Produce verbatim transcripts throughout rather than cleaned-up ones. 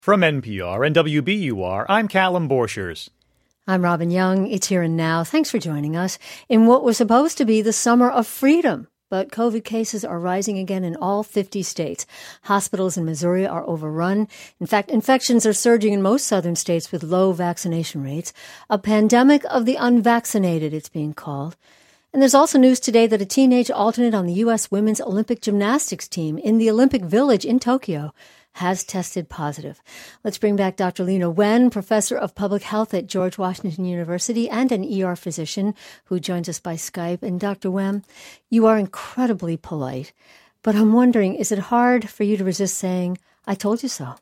From N P R and W B U R, I'm Callum Borchers. I'm Robin Young. It's Here and Now. Thanks for joining us in what was supposed to be the summer of freedom. But COVID cases are rising again in all fifty states. Hospitals in Missouri are overrun. In fact, infections are surging in most southern states with low vaccination rates. A pandemic of the unvaccinated, it's being called. And there's also news today that a teenage alternate on the U S women's Olympic gymnastics team in the Olympic Village in Tokyo has tested positive. Let's bring back Doctor Leana Wen, professor of public health at George Washington University and an E R physician who joins us by Skype. And Doctor Wen, you are incredibly polite, but I'm wondering, is it hard for you to resist saying, I told you so?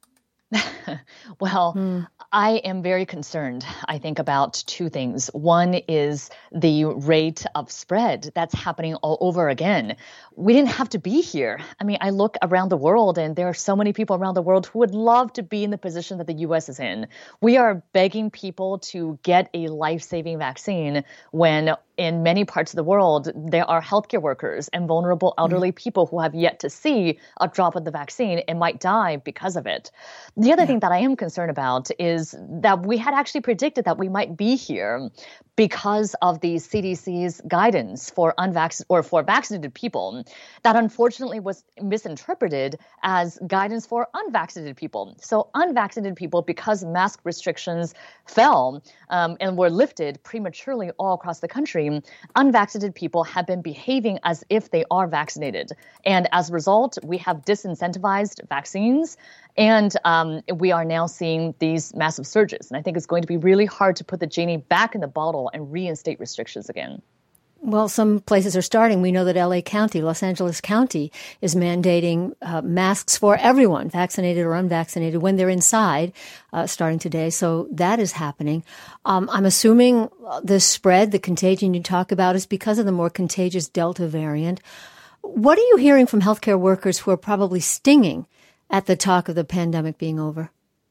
Well, hmm. I am very concerned, I think, about two things. One is the rate of spread that's happening all over again. We didn't have to be here. I mean, I look around the world and there are so many people around the world who would love to be in the position that the U S is in. We are begging people to get a life-saving vaccine when in many parts of the world, there are healthcare workers and vulnerable elderly mm. people who have yet to see a drop of the vaccine and might die because of it. The other yeah. thing that I am concerned about is that we had actually predicted that we might be here because of the C D C's guidance for unvaccinated or for vaccinated people that unfortunately was misinterpreted as guidance for unvaccinated people. So unvaccinated people, because mask restrictions fell um, and were lifted prematurely all across the country, unvaccinated people have been behaving as if they are vaccinated. And as a result, we have disincentivized vaccines. And um, we are now seeing these massive surges. And I think it's going to be really hard to put the genie back in the bottle and reinstate restrictions again. Well, some places are starting. We know that L A County, Los Angeles County, is mandating uh, masks for everyone, vaccinated or unvaccinated, when they're inside, uh, starting today. So that is happening. Um, I'm assuming the spread, the contagion you talk about, is because of the more contagious Delta variant. What are you hearing from healthcare workers who are probably stinging at the talk of the pandemic being over?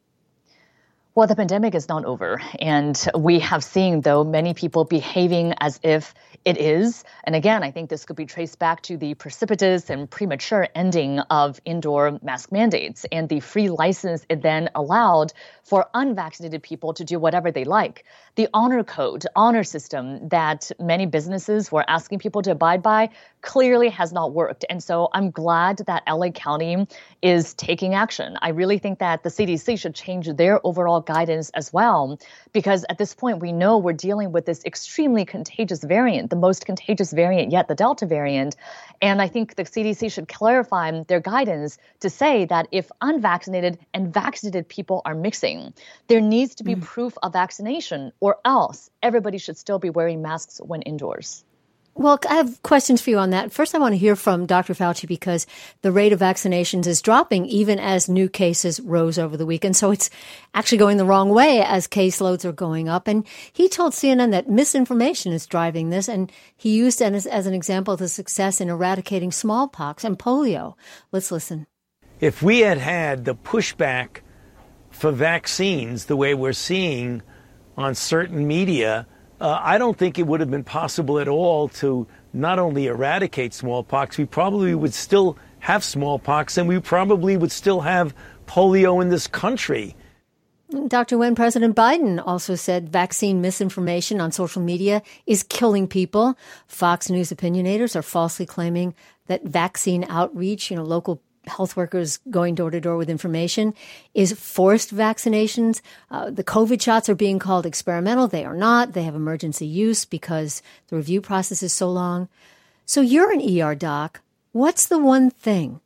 Well, the pandemic is not over. And we have seen, though, many people behaving as if it is. And again, I think this could be traced back to the precipitous and premature ending of indoor mask mandates and the free license it then allowed for unvaccinated people to do whatever they like. The honor code, honor system that many businesses were asking people to abide by clearly has not worked. And so I'm glad that L A County is taking action. I really think that the C D C should change their overall guidance as well, because at this point we know we're dealing with this extremely contagious variant, the most contagious variant yet, the Delta variant. And I think the C D C should clarify their guidance to say that if unvaccinated and vaccinated people are mixing, there needs to be mm. proof of vaccination, or else everybody should still be wearing masks when indoors. Well, I have questions for you on that. First, I want to hear from Doctor Fauci, because the rate of vaccinations is dropping even as new cases rose over the weekend. So it's actually going the wrong way as caseloads are going up. And he told C N N that misinformation is driving this. And he used it as, as an example of the success in eradicating smallpox and polio. Let's listen. If we had had the pushback for vaccines the way we're seeing on certain media, Uh, I don't think it would have been possible at all to not only eradicate smallpox, we probably would still have smallpox, and we probably would still have polio in this country. Doctor Wen, President Biden also said vaccine misinformation on social media is killing people. Fox News opinionators are falsely claiming that vaccine outreach, you know, local health workers going door to door with information, is forced vaccinations. Uh, the COVID shots are being called experimental. They are not. They have emergency use because the review process is so long. So you're an E R doc. What's the one thing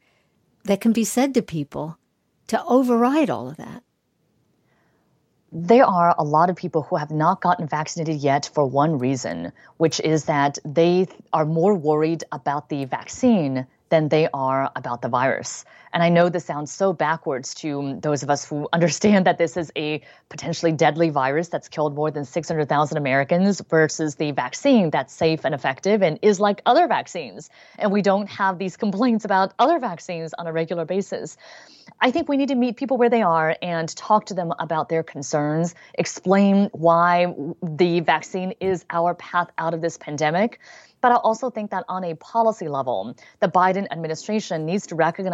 that can be said to people to override all of that? There are a lot of people who have not gotten vaccinated yet for one reason, which is that they are more worried about the vaccine than they are about the virus. And I know this sounds so backwards to those of us who understand that this is a potentially deadly virus that's killed more than six hundred thousand Americans versus the vaccine that's safe and effective and is like other vaccines. And we don't have these complaints about other vaccines on a regular basis. I think we need to meet people where they are and talk to them about their concerns, explain why the vaccine is our path out of this pandemic. But I also think that on a policy level, the Biden administration needs to recognize that we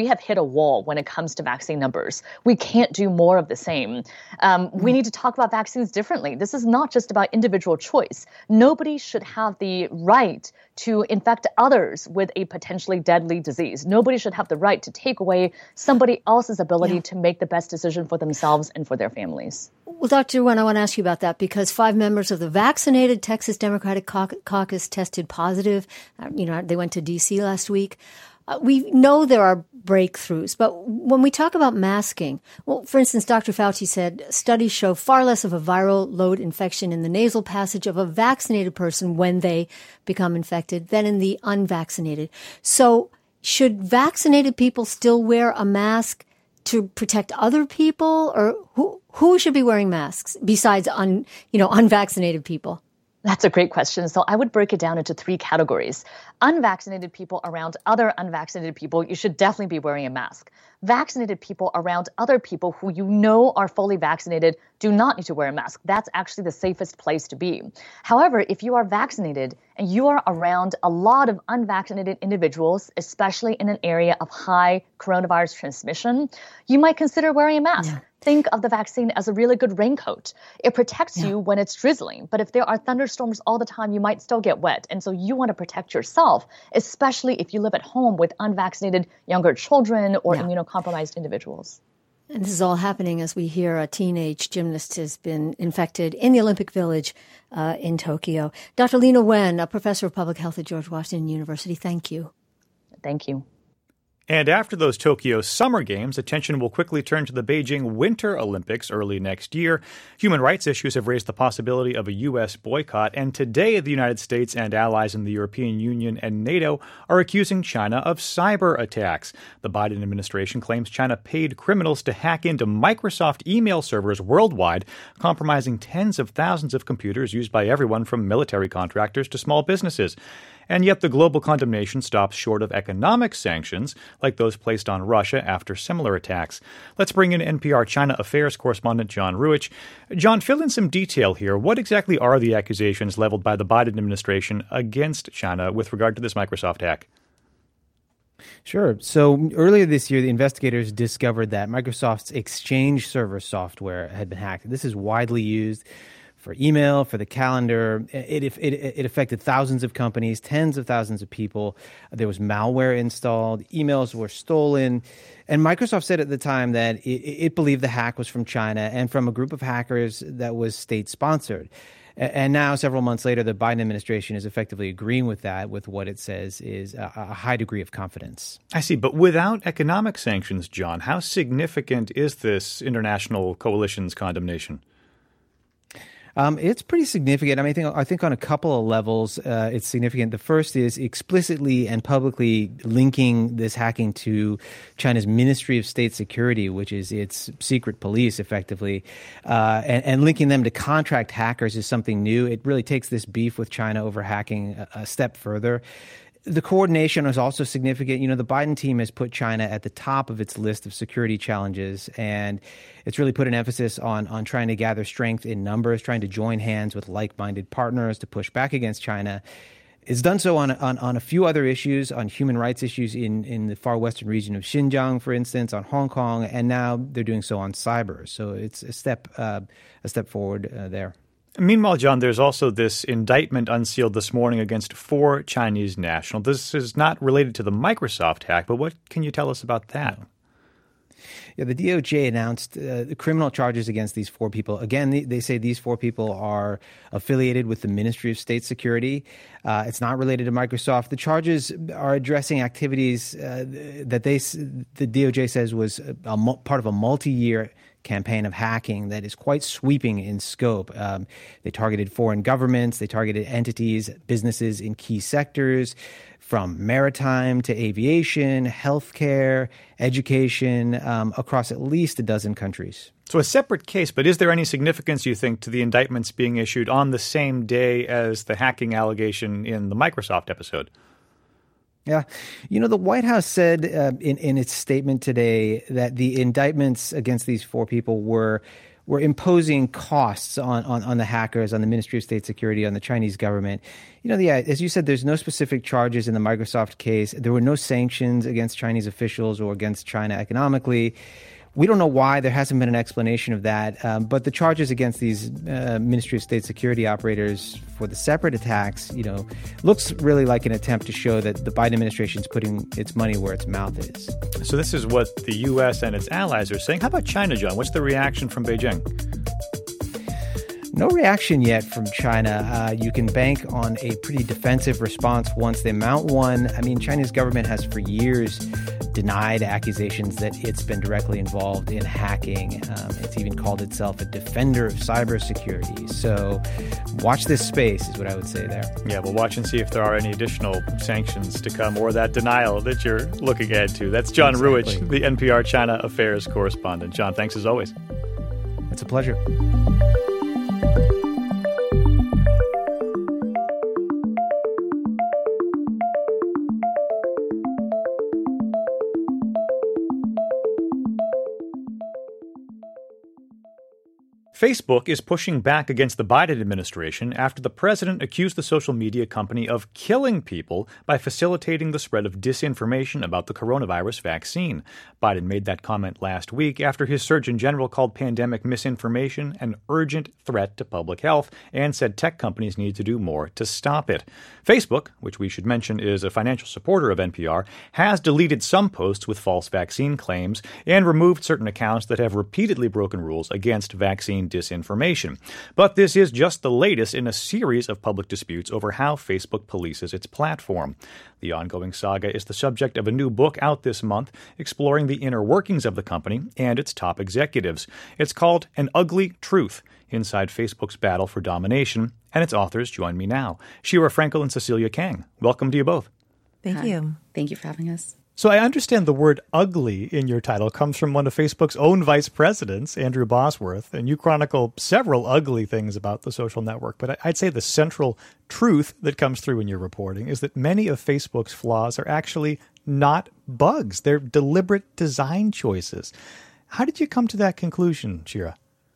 have hit a wall when it comes to vaccine numbers. We can't do more of the same. Um, we need to talk about vaccines differently. This is not just about individual choice. Nobody should have the right to infect others with a potentially deadly disease. Nobody should have the right to take away somebody else's ability yeah. to make the best decision for themselves and for their families. Well, Doctor Wen, I want to ask you about that because five members of the vaccinated Texas Democratic Caucus tested positive. Uh, you know, they went to D C last week. Uh, we know there are breakthroughs, but when we talk about masking, well, for instance, Doctor Fauci said studies show far less of a viral load infection in the nasal passage of a vaccinated person when they become infected than in the unvaccinated. So should vaccinated people still wear a mask to protect other people, or who who should be wearing masks besides un, you know, unvaccinated people? That's a great question. So I would break it down into three categories. Unvaccinated people around other unvaccinated people, you should definitely be wearing a mask. Vaccinated people around other people who you know are fully vaccinated do not need to wear a mask. That's actually the safest place to be. However, if you are vaccinated and you are around a lot of unvaccinated individuals, especially in an area of high coronavirus transmission, you might consider wearing a mask. Yeah. Think of the vaccine as a really good raincoat. It protects yeah. you when it's drizzling, but if there are thunderstorms all the time, you might still get wet. And so you want to protect yourself, especially if you live at home with unvaccinated younger children or yeah. immunocompromised individuals. And this is all happening as we hear a teenage gymnast has been infected in the Olympic Village uh, in Tokyo. Doctor Leana Wen, a professor of public health at George Washington University, thank you. Thank you. And after those Tokyo Summer Games, attention will quickly turn to the Beijing Winter Olympics early next year. Human rights issues have raised the possibility of a U S boycott, and today the United States and allies in the European Union and NATO are accusing China of cyber attacks. The Biden administration claims China paid criminals to hack into Microsoft email servers worldwide, compromising tens of thousands of computers used by everyone from military contractors to small businesses. And yet the global condemnation stops short of economic sanctions, like those placed on Russia after similar attacks. Let's bring in N P R China Affairs correspondent John Ruwitch. John, fill in some detail here. What exactly are the accusations leveled by the Biden administration against China with regard to this Microsoft hack? Sure. So earlier this year, the investigators discovered that Microsoft's Exchange server software had been hacked. This is widely used for email, for the calendar. It, it, it affected thousands of companies, tens of thousands of people. There was malware installed. Emails were stolen. And Microsoft said at the time that it, it believed the hack was from China and from a group of hackers that was state-sponsored. And now, several months later, the Biden administration is effectively agreeing with that, with what it says is a, a high degree of confidence. I see. But without economic sanctions, John, how significant is this international coalition's condemnation? Um, it's pretty significant. I mean, I think, I think on a couple of levels, uh, it's significant. The first is explicitly and publicly linking this hacking to China's Ministry of State Security, which is its secret police, effectively, uh, and, and linking them to contract hackers is something new. It really takes this beef with China over hacking a, a step further. The coordination is also significant. You know, the Biden team has put China at the top of its list of security challenges, and it's really put an emphasis on on trying to gather strength in numbers, trying to join hands with like-minded partners to push back against China. It's done so on, on, on a few other issues, on human rights issues in, in the far western region of Xinjiang, for instance, on Hong Kong, and now they're doing so on cyber. So it's a step, uh, a step forward uh, there. Meanwhile, John, there's also this indictment unsealed this morning against four Chinese nationals. This is not related to the Microsoft hack, but what can you tell us about that? Yeah, the D O J announced uh, the criminal charges against these four people. Again, they, they say these four people are affiliated with the Ministry of State Security. Uh, it's not related to Microsoft. The charges are addressing activities uh, that they the D O J says was a, a, part of a multi-year campaign of hacking that is quite sweeping in scope. Um, they targeted foreign governments. They targeted entities, businesses in key sectors, from maritime to aviation, healthcare, education, um, across at least a dozen countries. So a separate case, but is there any significance, you think, to the indictments being issued on the same day as the hacking allegation in the Microsoft episode? Yeah. You know, the White House said uh, in, in its statement today that the indictments against these four people were were imposing costs on, on, on the hackers, on the Ministry of State Security, on the Chinese government. You know, yeah, as you said, there's no specific charges in the Microsoft case. There were no sanctions against Chinese officials or against China economically. We don't know why. There hasn't been an explanation of that. Um, but the charges against these uh, Ministry of State Security operators for the separate attacks, you know, looks really like an attempt to show that the Biden administration is putting its money where its mouth is. So this is what the U S and its allies are saying. How about China, John? What's the reaction from Beijing? No reaction yet from China. Uh, you can bank on a pretty defensive response once they mount one. I mean, China's government has for years denied accusations that it's been directly involved in hacking. Um, it's even called itself a defender of cybersecurity. So watch this space is what I would say there. Yeah, we'll watch and see if there are any additional sanctions to come or that denial that you're looking ahead to. That's John Exactly. Ruwitch, the N P R China Affairs correspondent. John, thanks as always. It's a pleasure. Facebook is pushing back against the Biden administration after the president accused the social media company of killing people by facilitating the spread of disinformation about the coronavirus vaccine. Biden made that comment last week after his Surgeon General called pandemic misinformation an urgent threat to public health and said tech companies need to do more to stop it. Facebook, which we should mention is a financial supporter of N P R, has deleted some posts with false vaccine claims and removed certain accounts that have repeatedly broken rules against vaccine disinformation. But this is just the latest in a series of public disputes over how Facebook polices its platform. The ongoing saga is the subject of a new book out this month exploring the inner workings of the company and its top executives. It's called An Ugly Truth: Inside Facebook's Battle for Domination, and its authors join me now. Shira Frankel and Cecilia Kang. Welcome to you both. Thank Hi. you. Thank you for having us. So I understand the word ugly in your title comes from one of Facebook's own vice presidents, Andrew Bosworth, and you chronicle several ugly things about the social network. But I'd say the central truth that comes through in your reporting is that many of Facebook's flaws are actually not bugs. They're deliberate design choices. How did you come to that conclusion, Shira?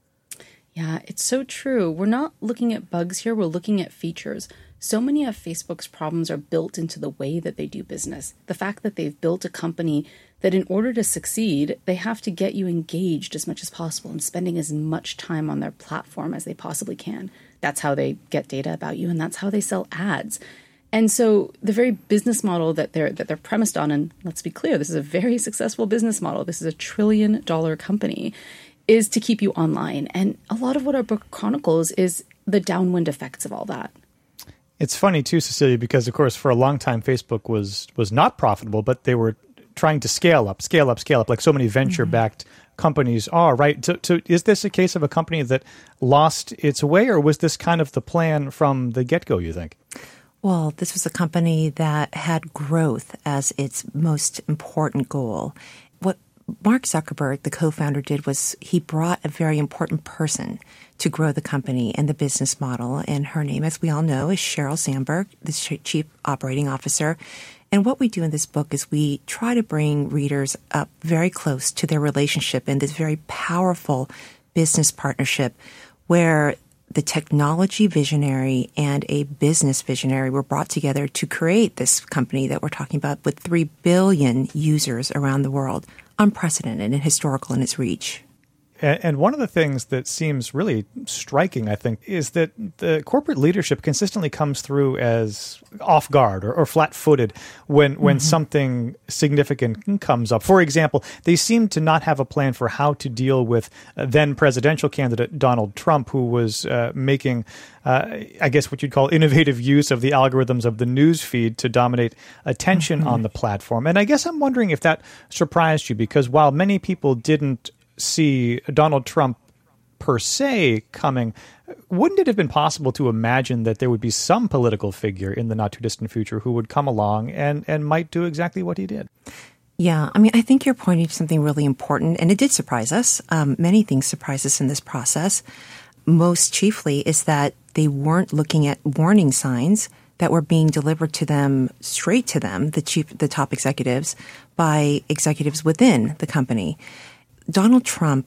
Yeah, it's so true. We're not looking at bugs here. We're looking at features. So many of Facebook's problems are built into the way that they do business. The fact that they've built a company that in order to succeed, they have to get you engaged as much as possible and spending as much time on their platform as they possibly can. That's how they get data about you, and that's how they sell ads. And so the very business model that they're that they're premised on, and let's be clear, this is a very successful business model. This is a trillion dollar company, is to keep you online. And a lot of what our book chronicles is the downwind effects of all that. It's funny, too, Cecilia, because, of course, for a long time, Facebook was was not profitable, but they were trying to scale up, scale up, scale up, like so many venture-backed mm-hmm. companies are, right? So, so is this a case of a company that lost its way, or was this kind of the plan from the get-go, you think? Well, this was a company that had growth as its most important goal. What Mark Zuckerberg, the co-founder, did was he brought a very important person to grow the company and the business model. And her name, as we all know, is Sheryl Sandberg, the chief operating officer. And what we do in this book is we try to bring readers up very close to their relationship in this very powerful business partnership where the technology visionary and a business visionary were brought together to create this company that we're talking about with three billion users around the world. Unprecedented and historical in its reach. And one of the things that seems really striking, I think, is that the corporate leadership consistently comes through as off guard or, or flat-footed when, when mm-hmm. something significant comes up. For example, they seem to not have a plan for how to deal with then presidential candidate Donald Trump, who was uh, making, uh, I guess, what you'd call innovative use of the algorithms of the news feed to dominate attention mm-hmm. on the platform. And I guess I'm wondering if that surprised you, because while many people didn't see Donald Trump per se coming, wouldn't it have been possible to imagine that there would be some political figure in the not too distant future who would come along and, and might do exactly what he did? Yeah, I mean, I think you're pointing to something really important, and it did surprise us. Um, many things surprised us in this process. Most chiefly is that they weren't looking at warning signs that were being delivered to them, straight to them, the chief, the top executives, by executives within the company. Donald Trump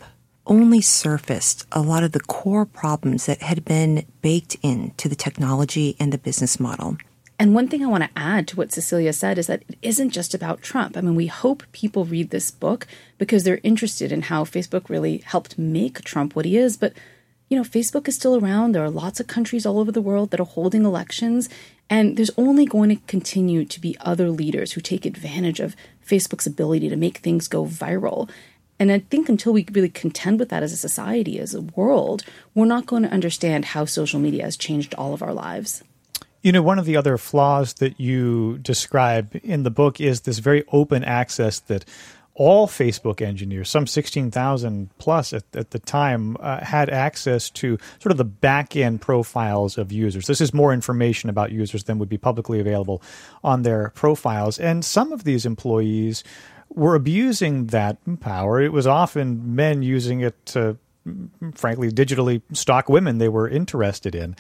only surfaced a lot of the core problems that had been baked into the technology and the business model. And one thing I want to add to what Cecilia said is that it isn't just about Trump. I mean, we hope people read this book because they're interested in how Facebook really helped make Trump what he is. But, you know, Facebook is still around. There are lots of countries all over the world that are holding elections. And there's only going to continue to be other leaders who take advantage of Facebook's ability to make things go viral. And I think until we really contend with that as a society, as a world, we're not going to understand how social media has changed all of our lives. You know, one of the other flaws that you describe in the book is this very open access that all Facebook engineers, some sixteen thousand plus at, at the time, uh, had access to sort of the back-end profiles of users. This is more information about users than would be publicly available on their profiles. And some of these employees were abusing that power. It was often men using it to, frankly, digitally stalk women they were interested in.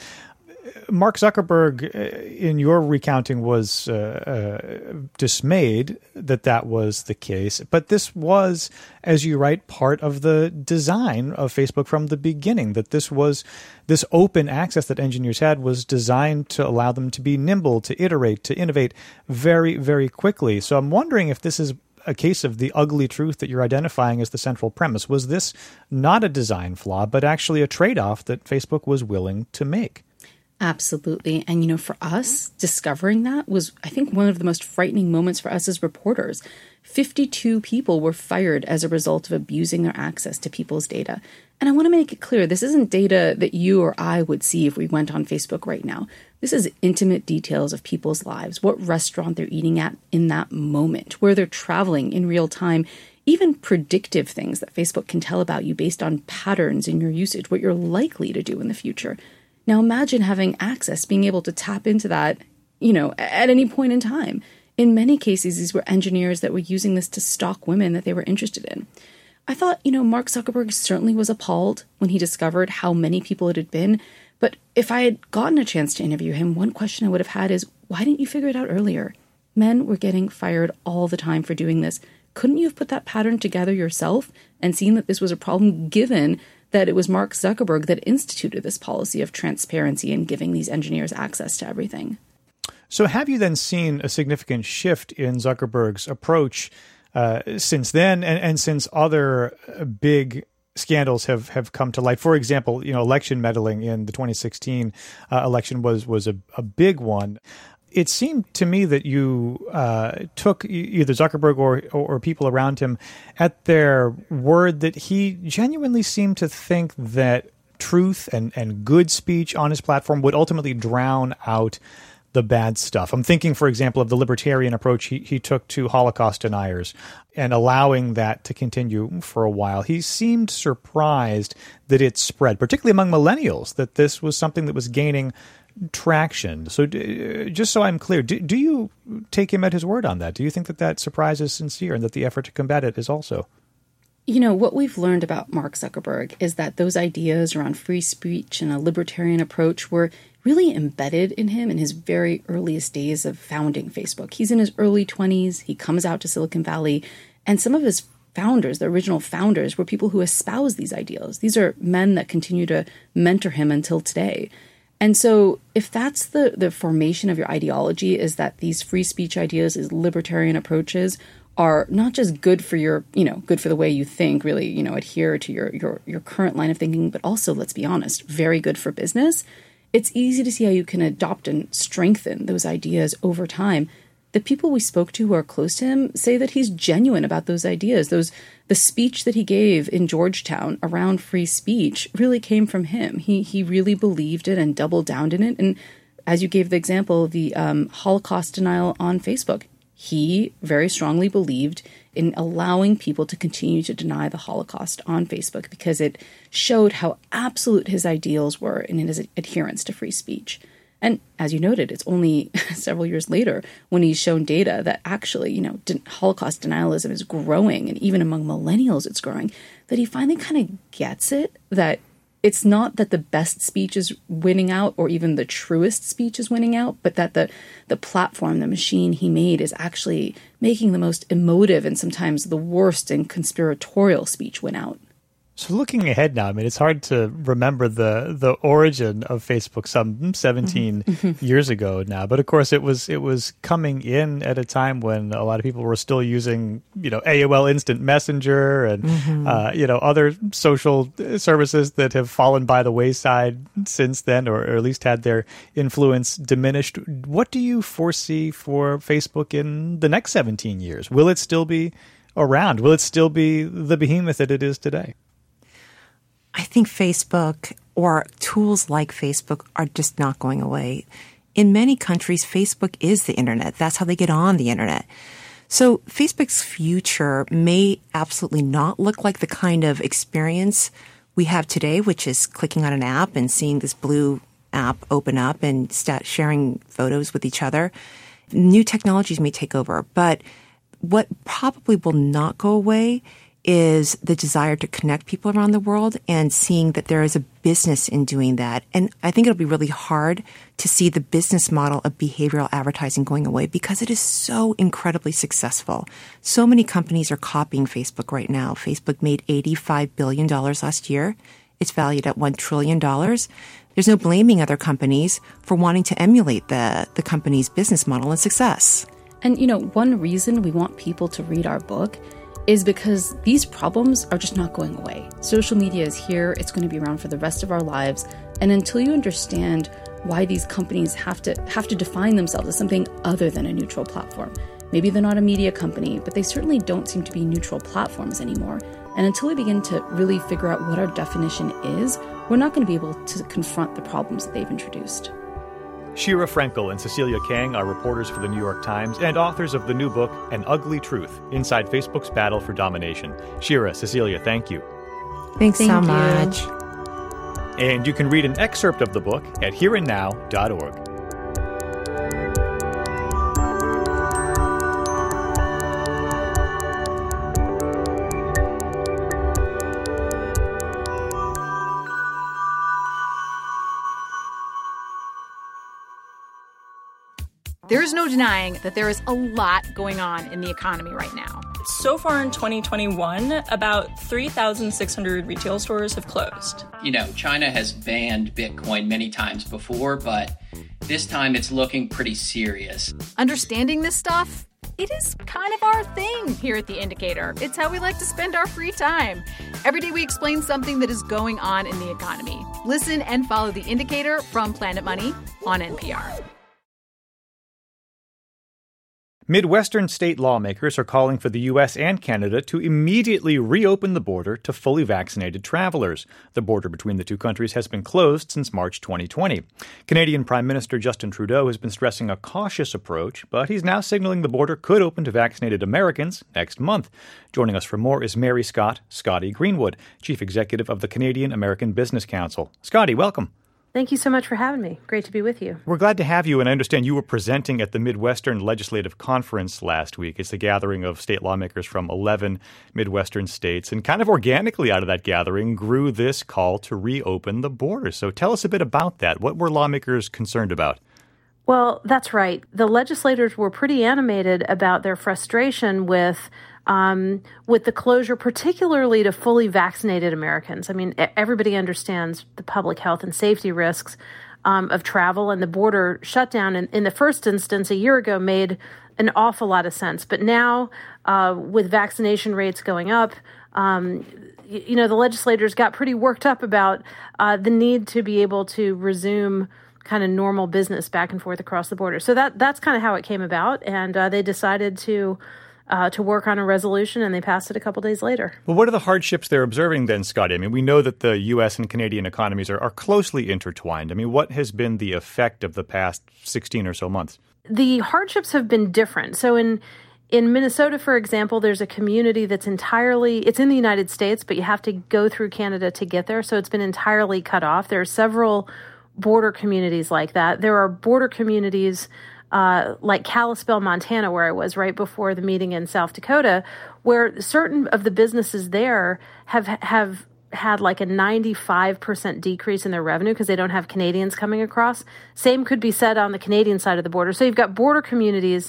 Mark Zuckerberg, in your recounting, was uh, uh, dismayed that that was the case. But this was, as you write, part of the design of Facebook from the beginning, that this was this open access that engineers had was designed to allow them to be nimble, to iterate, to innovate very, very quickly. So I'm wondering if this is a case of the ugly truth that you're identifying as the central premise. Was this not a design flaw, but actually a trade-off that Facebook was willing to make? Absolutely. And, you know, for us, discovering that was, I think, one of the most frightening moments for us as reporters. fifty-two people were fired as a result of abusing their access to people's data. And I want to make it clear, this isn't data that you or I would see if we went on Facebook right now. This is intimate details of people's lives, what restaurant they're eating at in that moment, where they're traveling in real time, even predictive things that Facebook can tell about you based on patterns in your usage, what you're likely to do in the future. Now imagine having access, being able to tap into that, you know, at any point in time. In many cases, these were engineers that were using this to stalk women that they were interested in. I thought, you know, Mark Zuckerberg certainly was appalled when he discovered how many people it had been. But if I had gotten a chance to interview him, one question I would have had is, why didn't you figure it out earlier? Men were getting fired all the time for doing this. Couldn't you have put that pattern together yourself and seen that this was a problem, given that it was Mark Zuckerberg that instituted this policy of transparency and giving these engineers access to everything? So have you then seen a significant shift in Zuckerberg's approach uh, since then and, and since other big scandals have, have come to light? For example, you know, election meddling in the twenty sixteen uh, election was, was a, a big one. It seemed to me that you uh, took either Zuckerberg or, or people around him at their word that he genuinely seemed to think that truth and, and good speech on his platform would ultimately drown out the bad stuff. I'm thinking, for example, of the libertarian approach he, he took to Holocaust deniers and allowing that to continue for a while. He seemed surprised that it spread, particularly among millennials, that this was something that was gaining traction. So uh, just so I'm clear, do, do you take him at his word on that? Do you think that that surprise is sincere and that the effort to combat it is also? You know, what we've learned about Mark Zuckerberg is that those ideas around free speech and a libertarian approach were really embedded in him in his very earliest days of founding Facebook. He's in his early twenties. He comes out to Silicon Valley, and some of his founders, the original founders, were people who espouse these ideals. These are men that continue to mentor him until today. And so if that's the, the formation of your ideology, is that these free speech ideas, these libertarian approaches are not just good for your, you know, good for the way you think, really, you know, adhere to your, your, your current line of thinking, but also, let's be honest, very good for business. It's easy to see how you can adopt and strengthen those ideas over time. The people we spoke to who are close to him say that he's genuine about those ideas. Those the speech that he gave in Georgetown around free speech really came from him. He he really believed it and doubled down in it. And as you gave the example, the um, Holocaust denial on Facebook, he very strongly believed in allowing people to continue to deny the Holocaust on Facebook because it showed how absolute his ideals were in his adherence to free speech. And as you noted, it's only several years later when he's shown data that actually, you know, Holocaust denialism is growing, and even among millennials it's growing, that he finally kind of gets it, that it's not that the best speech is winning out or even the truest speech is winning out, but that the, the platform, the machine he made is actually making the most emotive and sometimes the worst and conspiratorial speech win out. So looking ahead now, I mean, it's hard to remember the the origin of Facebook some seventeen mm-hmm. years ago now. But of course, it was it was coming in at a time when a lot of people were still using, you know, A O L Instant Messenger and, mm-hmm. uh, you know, other social services that have fallen by the wayside since then, or, or at least had their influence diminished. What do you foresee for Facebook in the next seventeen years? Will it still be around? Will it still be the behemoth that it is today? I think Facebook or tools like Facebook are just not going away. In many countries, Facebook is the internet. That's how they get on the internet. So Facebook's future may absolutely not look like the kind of experience we have today, which is clicking on an app and seeing this blue app open up and start sharing photos with each other. New technologies may take over, but what probably will not go away is the desire to connect people around the world and seeing that there is a business in doing that. And I think it'll be really hard to see the business model of behavioral advertising going away because it is so incredibly successful. So many companies are copying Facebook right now. Facebook made eighty-five billion dollars last year. It's valued at one trillion dollars. There's no blaming other companies for wanting to emulate the, the company's business model and success. And, you know, one reason we want people to read our book is because these problems are just not going away. Social media is here. It's going to be around for the rest of our lives. And until you understand why these companies have to have to define themselves as something other than a neutral platform, maybe they're not a media company, but they certainly don't seem to be neutral platforms anymore. And until we begin to really figure out what our definition is, we're not going to be able to confront the problems that they've introduced. Shira Frenkel and Cecilia Kang are reporters for The New York Times and authors of the new book, An Ugly Truth, Inside Facebook's Battle for Domination. Shira, Cecilia, thank you. Thanks thank so you. much. And you can read an excerpt of the book at here and now dot org. There is no denying that there is a lot going on in the economy right now. So far in twenty twenty-one, about three thousand six hundred retail stores have closed. You know, China has banned Bitcoin many times before, but this time it's looking pretty serious. Understanding this stuff, it is kind of our thing here at The Indicator. It's how we like to spend our free time. Every day we explain something that is going on in the economy. Listen and follow The Indicator from Planet Money on N P R. Midwestern state lawmakers are calling for the U S and Canada to immediately reopen the border to fully vaccinated travelers. The border between the two countries has been closed since March twenty twenty. Canadian Prime Minister Justin Trudeau has been stressing a cautious approach, but he's now signaling the border could open to vaccinated Americans next month. Joining us for more is Mary Scott, Scotty Greenwood, Chief Executive of the Canadian American Business Council. Scotty, welcome. Thank you so much for having me. Great to be with you. We're glad to have you, and I understand you were presenting at the Midwestern Legislative Conference last week. It's a gathering of state lawmakers from eleven Midwestern states, and kind of organically out of that gathering grew this call to reopen the border. So tell us a bit about that. What were lawmakers concerned about? Well, that's right. The legislators were pretty animated about their frustration with Um, with the closure, particularly to fully vaccinated Americans. I mean, everybody understands the public health and safety risks um, of travel, and the border shutdown in, in the first instance a year ago made an awful lot of sense. But now, uh, with vaccination rates going up, um, you, you know, the legislators got pretty worked up about uh, the need to be able to resume kind of normal business back and forth across the border. So that that's kind of how it came about, and uh, they decided to Uh, to work on a resolution, and they passed it a couple days later. Well, what are the hardships they're observing then, Scotty? I mean, we know that the U S and Canadian economies are, are closely intertwined. I mean, what has been the effect of the past sixteen or so months? The hardships have been different. So in in Minnesota, for example, there's a community that's entirely, it's in the United States, but you have to go through Canada to get there. So it's been entirely cut off. There are several border communities like that. There are border communities Uh, like Kalispell, Montana, where I was right before the meeting in South Dakota, where certain of the businesses there have have had like a ninety-five percent decrease in their revenue because they don't have Canadians coming across. Same could be said on the Canadian side of the border. So you've got border communities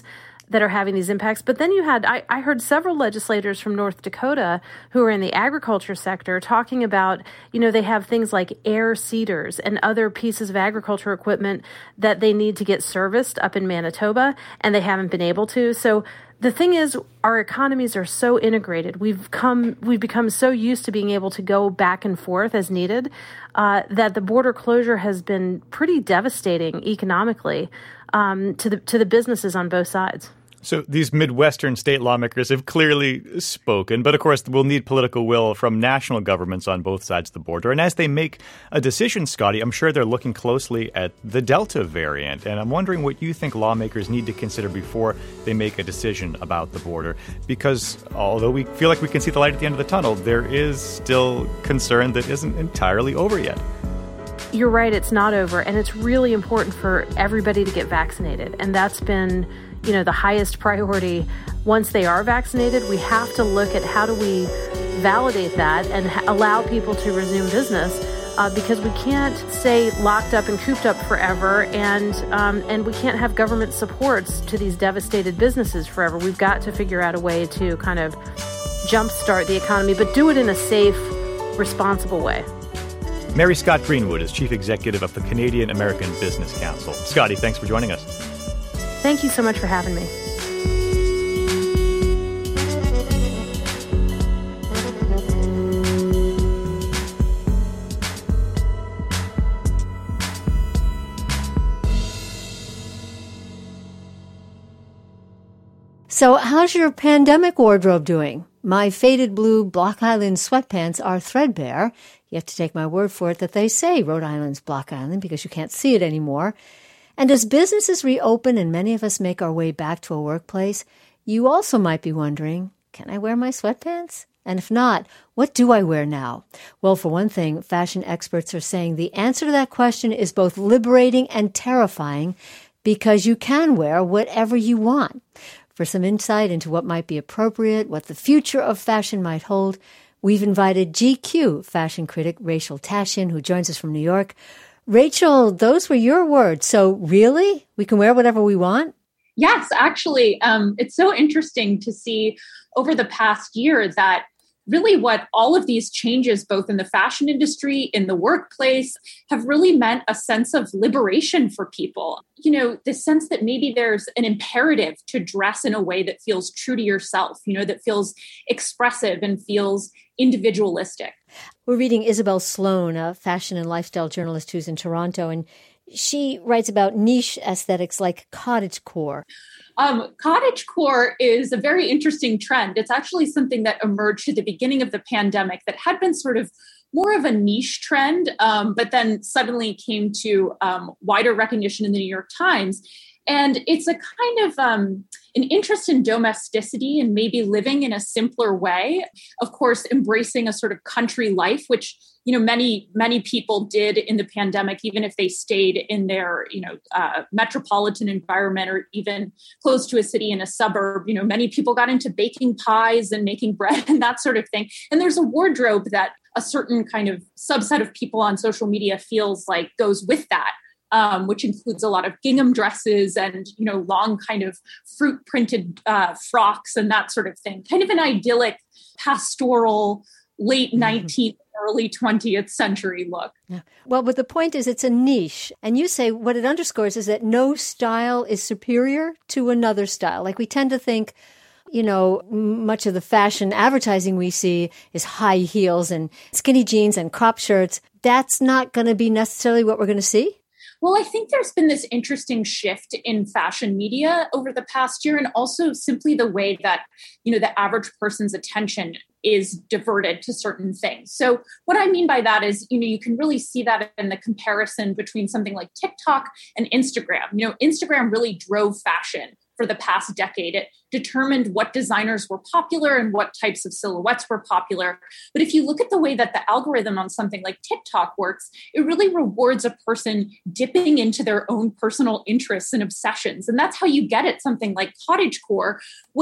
that are having these impacts. But then you had, I, I heard several legislators from North Dakota who are in the agriculture sector talking about, you know, they have things like air seeders and other pieces of agriculture equipment that they need to get serviced up in Manitoba, and they haven't been able to. So the thing is, our economies are so integrated. We've come, we've become so used to being able to go back and forth as needed uh, that the border closure has been pretty devastating economically um, to the to the businesses on both sides. So these Midwestern state lawmakers have clearly spoken, but of course we'll need political will from national governments on both sides of the border. And as they make a decision, Scotty, I'm sure they're looking closely at the Delta variant. And I'm wondering what you think lawmakers need to consider before they make a decision about the border. Because although we feel like we can see the light at the end of the tunnel, there is still concern that isn't entirely over yet. You're right, it's not over. And it's really important for everybody to get vaccinated. And that's been, you know, the highest priority. Once they are vaccinated, we have to look at how do we validate that and ha- allow people to resume business uh, because we can't stay locked up and cooped up forever, and um, and we can't have government supports to these devastated businesses forever. We've got to figure out a way to kind of jumpstart the economy, but do it in a safe, responsible way. Mary Scott Greenwood is Chief Executive of the Canadian American Business Council. Scotty, thanks for joining us. Thank you so much for having me. So how's your pandemic wardrobe doing? My faded blue Block Island sweatpants are threadbare. You have to take my word for it that they say Rhode Island's Block Island because you can't see it anymore. And as businesses reopen and many of us make our way back to a workplace, you also might be wondering, can I wear my sweatpants? And if not, what do I wear now? Well, for one thing, fashion experts are saying the answer to that question is both liberating and terrifying because you can wear whatever you want. For some insight into what might be appropriate, what the future of fashion might hold, we've invited G Q fashion critic Rachel Tashian, who joins us from New York. Rachel, those were your words. So really, we can wear whatever we want? Yes, actually, um, it's so interesting to see over the past year that really what all of these changes, both in the fashion industry, in the workplace, have really meant a sense of liberation for people. You know, the sense that maybe there's an imperative to dress in a way that feels true to yourself, you know, that feels expressive and feels individualistic. We're reading Isabel Sloan, a fashion and lifestyle journalist who's in Toronto, and she writes about niche aesthetics like cottagecore. Um, cottagecore is a very interesting trend. It's actually something that emerged at the beginning of the pandemic that had been sort of more of a niche trend, um, but then suddenly came to um, wider recognition in the New York Times. And it's a kind of um, an interest in domesticity and maybe living in a simpler way. Of course, embracing a sort of country life, which, you know, many, many people did in the pandemic, even if they stayed in their, you know, uh, metropolitan environment or even close to a city in a suburb. You know, many people got into baking pies and making bread and that sort of thing. And there's a wardrobe that a certain kind of subset of people on social media feels like goes with that. Um, which includes a lot of gingham dresses and, you know, long kind of fruit printed uh, frocks and that sort of thing. Kind of an idyllic, pastoral, late nineteenth, early twentieth century look. Yeah. Well, but the point is it's a niche. And you say what it underscores is that no style is superior to another style. Like we tend to think, you know, much of the fashion advertising we see is high heels and skinny jeans and crop shirts. That's not going to be necessarily what we're going to see. Well, I think there's been this interesting shift in fashion media over the past year, and also simply the way that, you know, the average person's attention is diverted to certain things. So what I mean by that is, you know, you can really see that in the comparison between something like TikTok and Instagram. You know, Instagram really drove fashion for the past decade. It determined what designers were popular and what types of silhouettes were popular. But if you look at the way that the algorithm on something like TikTok works, it really rewards a person dipping into their own personal interests and obsessions. And that's how you get at something like cottagecore, which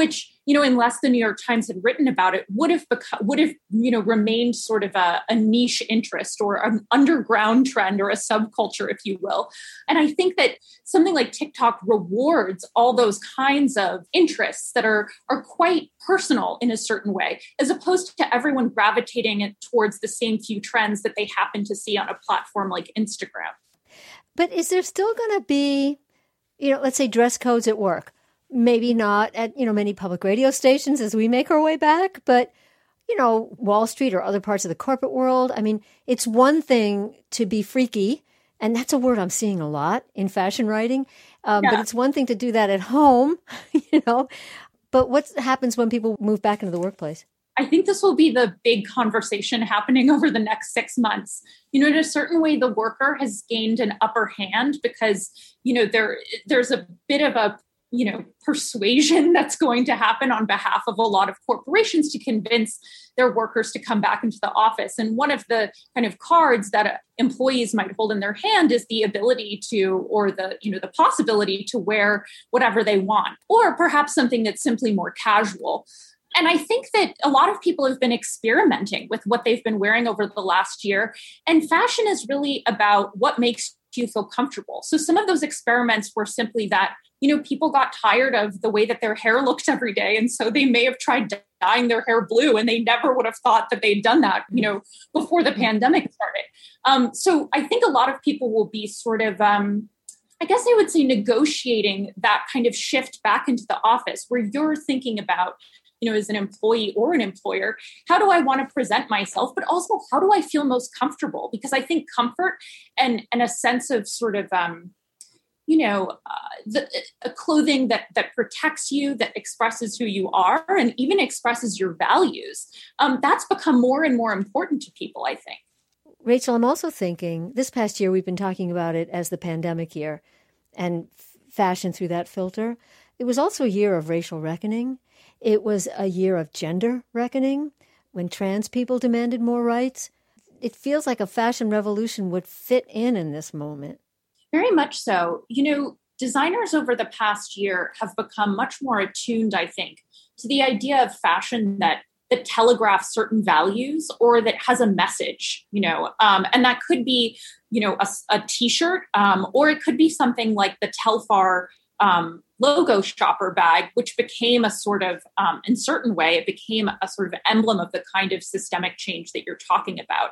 you know, unless the New York Times had written about it, would have become, would have, you know, remained sort of a, a niche interest or an underground trend or a subculture, if you will. And I think that something like TikTok rewards all those kinds of interests that are, are quite personal in a certain way, as opposed to everyone gravitating towards the same few trends that they happen to see on a platform like Instagram. But is there still going to be, you know, let's say dress codes at work? Maybe not at, you know, many public radio stations as we make our way back, but, you know, Wall Street or other parts of the corporate world. I mean, it's one thing to be freaky, and that's a word I'm seeing a lot in fashion writing, um, yeah. but it's one thing to do that at home, you know. But what happens when people move back into the workplace? I think this will be the big conversation happening over the next six months. You know, in a certain way, the worker has gained an upper hand because, you know, there there's a bit of a you know, persuasion that's going to happen on behalf of a lot of corporations to convince their workers to come back into the office. And one of the kind of cards that employees might hold in their hand is the ability to, or the, you know, the possibility to wear whatever they want, or perhaps something that's simply more casual. And I think that a lot of people have been experimenting with what they've been wearing over the last year. And fashion is really about what makes you feel comfortable. So some of those experiments were simply that, you know, people got tired of the way that their hair looked every day. And so they may have tried dyeing their hair blue, and they never would have thought that they'd done that, you know, before the pandemic started. Um, so I think a lot of people will be sort of, um, I guess I would say, negotiating that kind of shift back into the office where you're thinking about, you know, as an employee or an employer, how do I want to present myself? But also, how do I feel most comfortable? Because I think comfort and, and a sense of sort of, um, you know, uh, the, a clothing that that protects you, that expresses who you are, and even expresses your values, um, that's become more and more important to people, I think. Rachel, I'm also thinking this past year, we've been talking about it as the pandemic year and f- fashion through that filter. It was also a year of racial reckoning. It was a year of gender reckoning when trans people demanded more rights. It feels like a fashion revolution would fit in in this moment. Very much so. You know, designers over the past year have become much more attuned, I think, to the idea of fashion that that telegraphs certain values or that has a message, you know, um, and that could be, you know, a, a t-shirt, um, or it could be something like the Telfar um, logo shopper bag, which became a sort of, um, in certain way, it became a sort of emblem of the kind of systemic change that you're talking about.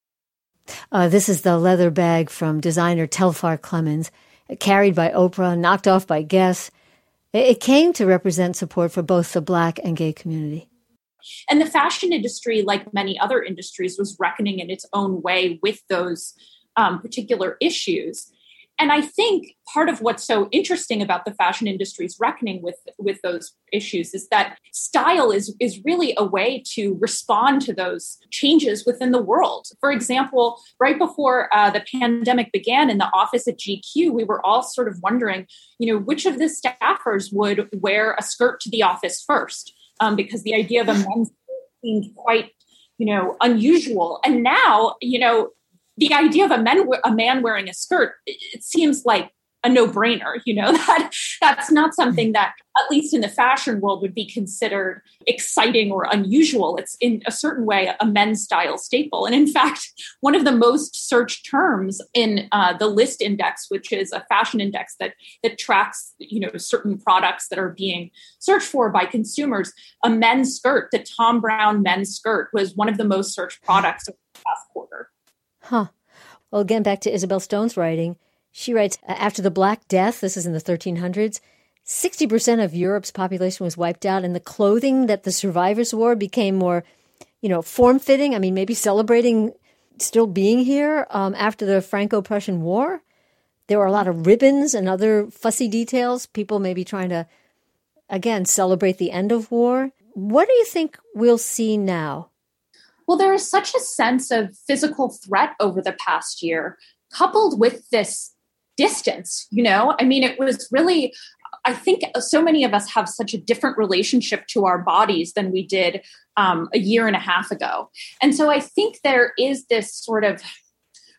Uh, this is the leather bag from designer Telfar Clemens, carried by Oprah, knocked off by Guess. It came to represent support for both the Black and gay community. And the fashion industry, like many other industries, was reckoning in its own way with those um, particular issues. And I think part of what's so interesting about the fashion industry's reckoning with, with those issues is that style is, is really a way to respond to those changes within the world. For example, right before uh, the pandemic began in the office at G Q, we were all sort of wondering, you know, which of the staffers would wear a skirt to the office first, um, because the idea of a men's skirt seemed quite, you know, unusual. And now, you know, the idea of a man, a man wearing a skirt, it seems like a no-brainer. You know, that that's not something that, at least in the fashion world, would be considered exciting or unusual. It's in a certain way a men's style staple. And in fact, one of the most searched terms in uh, the List Index, which is a fashion index that that tracks, you know, certain products that are being searched for by consumers, a men's skirt, the Thom Browne men's skirt, was one of the most searched products of the past quarter. Huh. Well, again, back to Isabel Stone's writing. She writes, after the Black Death, this is in the thirteen hundreds, sixty percent of Europe's population was wiped out, and the clothing that the survivors wore became more, you know, form-fitting. I mean, maybe celebrating still being here um, after the Franco-Prussian War. There were a lot of ribbons and other fussy details. People maybe trying to, again, celebrate the end of war. What do you think we'll see now? Well, there is such a sense of physical threat over the past year, coupled with this distance, you know? I mean, it was really, I think so many of us have such a different relationship to our bodies than we did um, a year and a half ago. And so I think there is this sort of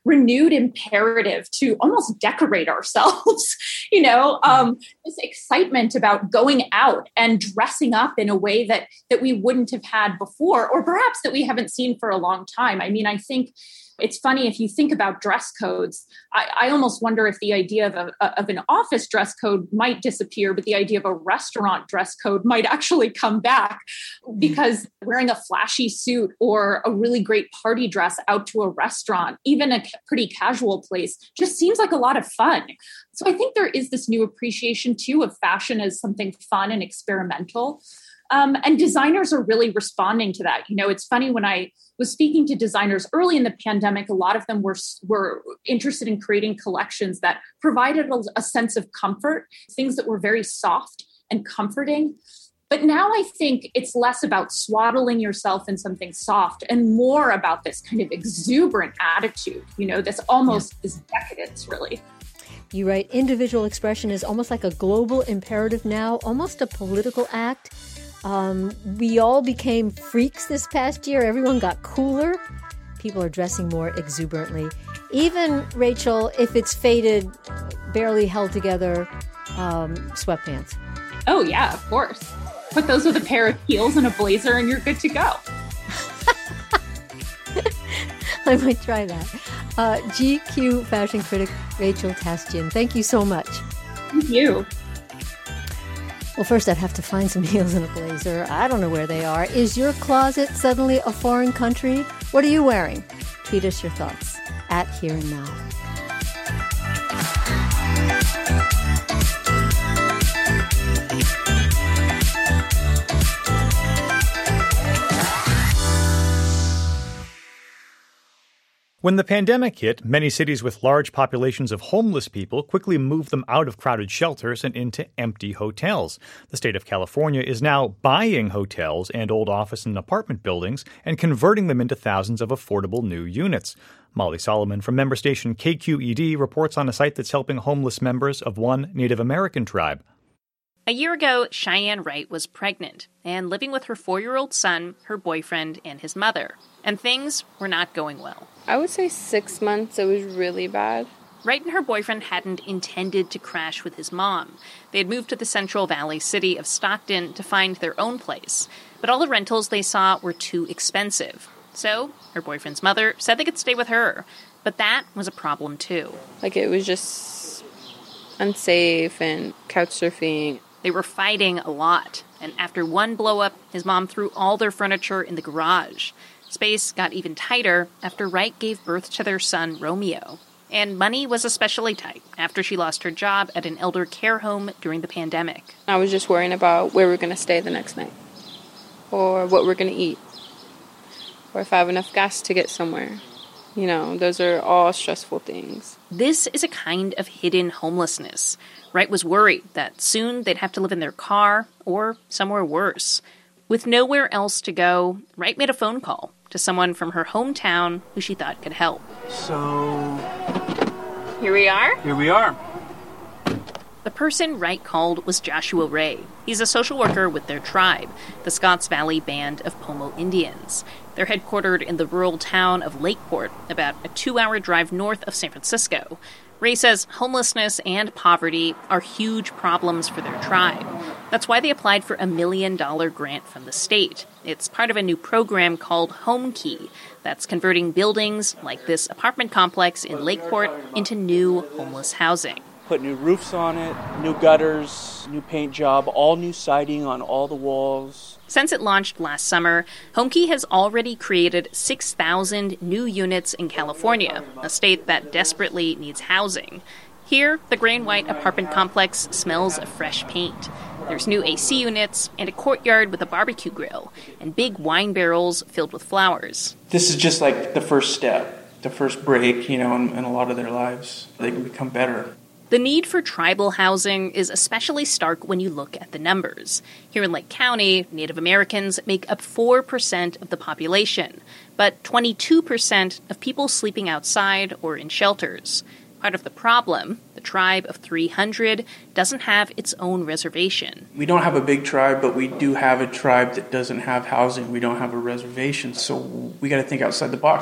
renewed imperative to almost decorate ourselves, you know, um, this excitement about going out and dressing up in a way that that we wouldn't have had before, or perhaps that we haven't seen for a long time. I mean, I think it's funny, if you think about dress codes, I, I almost wonder if the idea of, a, of an office dress code might disappear, but the idea of a restaurant dress code might actually come back, because wearing a flashy suit or a really great party dress out to a restaurant, even a pretty casual place, just seems like a lot of fun. So I think there is this new appreciation too of fashion as something fun and experimental. Um, and designers are really responding to that. You know, it's funny, when I was speaking to designers early in the pandemic, a lot of them were, were interested in creating collections that provided a, a sense of comfort, things that were very soft and comforting. But now I think it's less about swaddling yourself in something soft and more about this kind of exuberant attitude, you know, this almost yeah. this decadence, really. You write, individual expression is almost like a global imperative now, almost a political act. Um, we all became freaks this past year. Everyone got cooler. People are dressing more exuberantly. Even, Rachel, if it's faded, barely held together um, sweatpants. Oh, yeah, of course. Put those with a pair of heels and a blazer and you're good to go. I might try that. Uh, G Q fashion critic Rachel Tastian, thank you so much. Thank you. Well, first I'd have to find some heels and a blazer. I don't know where they are. Is your closet suddenly a foreign country? What are you wearing? Tweet us your thoughts at Here and Now. When the pandemic hit, many cities with large populations of homeless people quickly moved them out of crowded shelters and into empty hotels. The state of California is now buying hotels and old office and apartment buildings and converting them into thousands of affordable new units. Molly Solomon from member station K Q E D reports on a site that's helping homeless members of one Native American tribe. A year ago, Cheyenne Wright was pregnant and living with her four-year-old son, her boyfriend, and his mother. And things were not going well. I would say six months, it was really bad. Wright and her boyfriend hadn't intended to crash with his mom. They had moved to the Central Valley city of Stockton to find their own place. But all the rentals they saw were too expensive. So her boyfriend's mother said they could stay with her. But that was a problem, too. Like, it was just unsafe and couch surfing. They were fighting a lot, and after one blow-up, his mom threw all their furniture in the garage. Space got even tighter after Wright gave birth to their son, Romeo. And money was especially tight after she lost her job at an elder care home during the pandemic. I was just worrying about where we're going to stay the next night, or what we're going to eat, or if I have enough gas to get somewhere. You know, those are all stressful things. This is a kind of hidden homelessness. Wright was worried that soon they'd have to live in their car or somewhere worse. With nowhere else to go, Wright made a phone call to someone from her hometown who she thought could help. So, here we are? Here we are. The person Wright called was Joshua Ray. He's a social worker with their tribe, the Scotts Valley Band of Pomo Indians. They're headquartered in the rural town of Lakeport, about a two-hour drive north of San Francisco. Ray says homelessness and poverty are huge problems for their tribe. That's why they applied for a million-dollar grant from the state. It's part of a new program called Home Key that's converting buildings like this apartment complex in Lakeport into new homeless housing. Put new roofs on it, new gutters, new paint job, all new siding on all the walls. Since it launched last summer, HomeKey has already created six thousand new units in California, a state that desperately needs housing. Here, the gray and white apartment complex smells of fresh paint. There's new A C units and a courtyard with a barbecue grill and big wine barrels filled with flowers. This is just like the first step, the first break, you know, in, in a lot of their lives. They can become better. The need for tribal housing is especially stark when you look at the numbers. Here in Lake County, Native Americans make up four percent of the population, but twenty-two percent of people sleeping outside or in shelters. Part of the problem, the tribe of three hundred doesn't have its own reservation. We don't have a big tribe, but we do have a tribe that doesn't have housing. We don't have a reservation, so we got to think outside the box.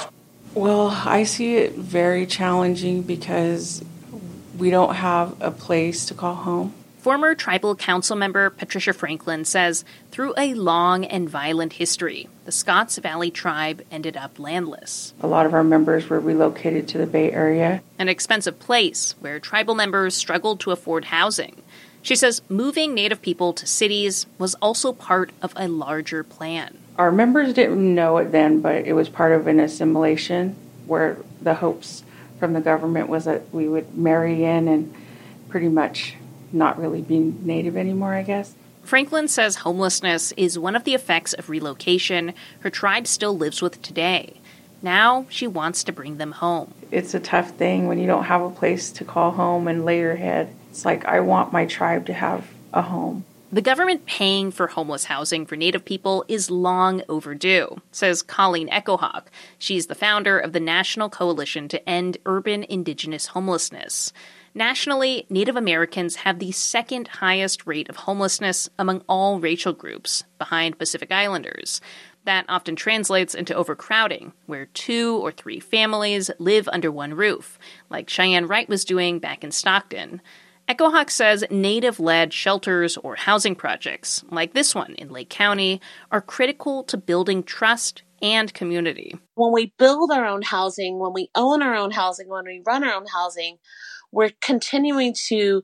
Well, I see it very challenging because we don't have a place to call home. Former tribal council member Patricia Franklin says through a long and violent history, the Scotts Valley tribe ended up landless. A lot of our members were relocated to the Bay Area. An expensive place where tribal members struggled to afford housing. She says moving Native people to cities was also part of a larger plan. Our members didn't know it then, but it was part of an assimilation where the hopes from the government was that we would marry in and pretty much not really be Native anymore, I guess. Franklin says homelessness is one of the effects of relocation her tribe still lives with today. Now she wants to bring them home. It's a tough thing when you don't have a place to call home and lay your head. It's like, I want my tribe to have a home. The government paying for homeless housing for Native people is long overdue, says Colleen Echohawk. She's the founder of the National Coalition to End Urban Indigenous Homelessness. Nationally, Native Americans have the second highest rate of homelessness among all racial groups, behind Pacific Islanders. That often translates into overcrowding, where two or three families live under one roof, like Cheyenne Wright was doing back in Stockton. Echohawk says Native-led shelters or housing projects, like this one in Lake County, are critical to building trust and community. When we build our own housing, when we own our own housing, when we run our own housing, we're continuing to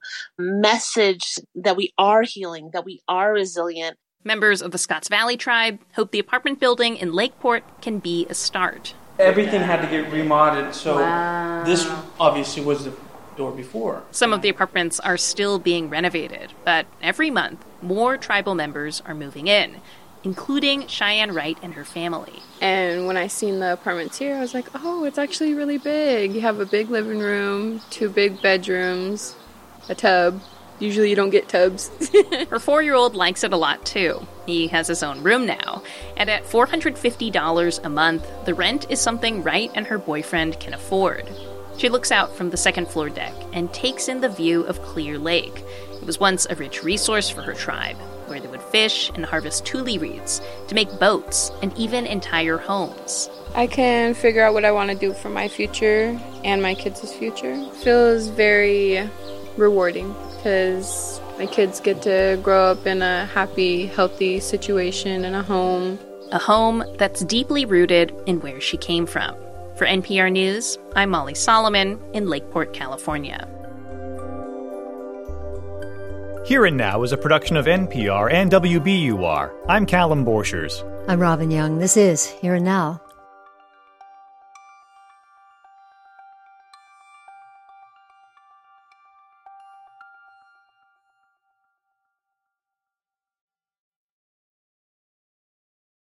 message that we are healing, that we are resilient. Members of the Scotts Valley tribe hope the apartment building in Lakeport can be a start. Everything had to get remodded, so Wow. this obviously was the door before. Some of the apartments are still being renovated, but every month, more tribal members are moving in, including Cheyenne Wright and her family. And when I seen the apartments here, I was like, oh, it's actually really big. You have a big living room, two big bedrooms, a tub. Usually you don't get tubs. Her four-year-old likes it a lot, too. He has his own room now. And at four hundred fifty dollars a month, the rent is something Wright and her boyfriend can afford. She looks out from the second-floor deck and takes in the view of Clear Lake. It was once a rich resource for her tribe, where they would fish and harvest tule reeds to make boats and even entire homes. I can figure out what I want to do for my future and my kids' future. It feels very rewarding because my kids get to grow up in a happy, healthy situation in a home. A home that's deeply rooted in where she came from. For N P R News, I'm Molly Solomon in Lakeport, California. Here and Now is a production of N P R and W B U R. I'm Callum Borchers. I'm Robin Young. This is Here and Now.